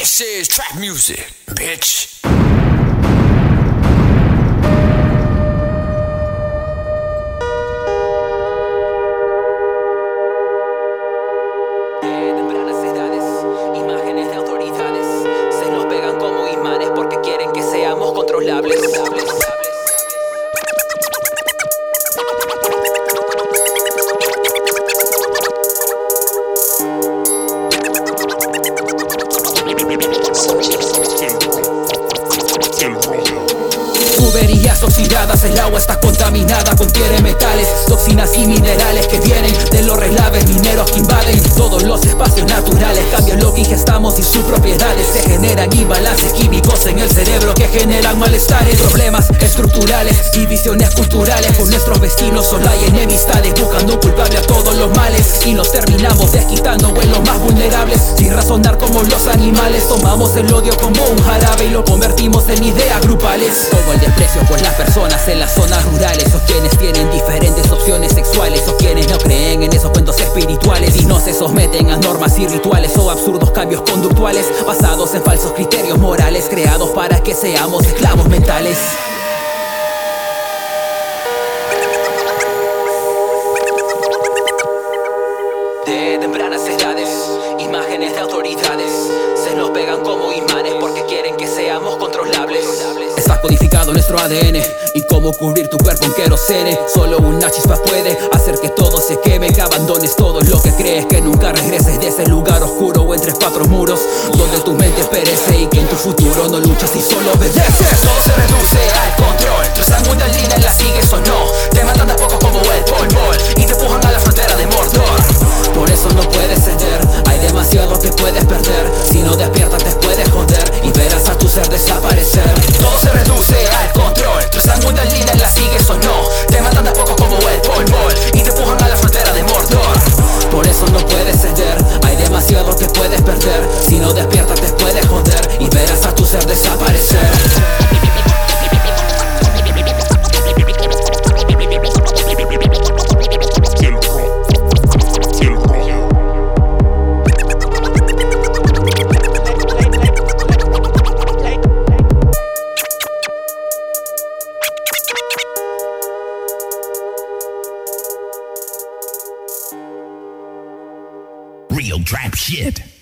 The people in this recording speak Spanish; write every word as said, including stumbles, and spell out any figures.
This is trap music, bitch. Tuberías oxidadas, el agua está contaminada, contiene metales, toxinas y minerales que vienen de los relaves mineros que invaden todos los espacios naturales. Cambian lo que ingestamos y sus propiedades, se generan imbalances químicos en el cerebro que generan malestares, problemas estructurales, divisiones culturales. Con nuestros vecinos solo hay enemistades, buscando un culpable a todos los males, y nos terminamos desquitando en los más vulnerables. Sin razonar como los animales, tomamos el odio como un jarabe y lo convertimos en ideas grupales. Todo el desprecio por las personas en las zonas rurales, o quienes tienen diferentes opciones sexuales, o quienes no creen en esos cuentos espirituales y no se someten a normas y rituales o absurdos cambios conductuales basados en falsos criterios morales, creados para que seamos esclavos mentales. De tempranas edades, imágenes de autoridades se nos pegan como imanes porque quieren que seamos controlables. Está codificado en nuestro A D N, y cómo cubrir tu cuerpo en querosene. Solo una chispa puede hacer que todo se queme, que abandones todo lo que crees, que nunca regreses de ese lugar oscuro o entre cuatro muros donde tu mente perece, y que en tu futuro no luchas y solo obedeces. Todo se reduce al control, tu sanguinolina la sigues o no. Te matan de a poco como el polvo y te empujan a la frontera de Mordor. Por eso no puedes ceder, hay demasiado que puedes perder. Si no despiertas te puedes joder y verás a tu ser desaparecer. Todo se reduce al control, tu sanguinolina la sigues o no. Te matan de a poco como el polvo y te empujan a la frontera de Mordor. Por eso no puedes ceder, hay demasiado que puedes perder. Si no despiertas te puedes joder y verás a tu ser desaparecer. Real trap shit.